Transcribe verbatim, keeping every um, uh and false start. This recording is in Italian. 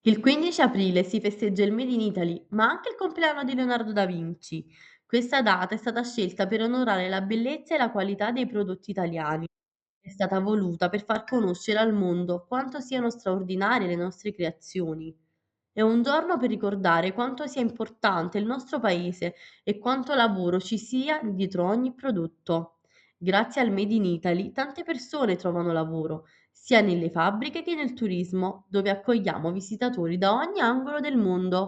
Il quindici aprile si festeggia il Made in Italy, ma anche il compleanno di Leonardo da Vinci. Questa data è stata scelta per onorare la bellezza e la qualità dei prodotti italiani. È stata voluta per far conoscere al mondo quanto siano straordinarie le nostre creazioni. È un giorno per ricordare quanto sia importante il nostro paese e quanto lavoro ci sia dietro ogni prodotto. Grazie al Made in Italy tante persone trovano lavoro, sia nelle fabbriche che nel turismo, dove accogliamo visitatori da ogni angolo del mondo.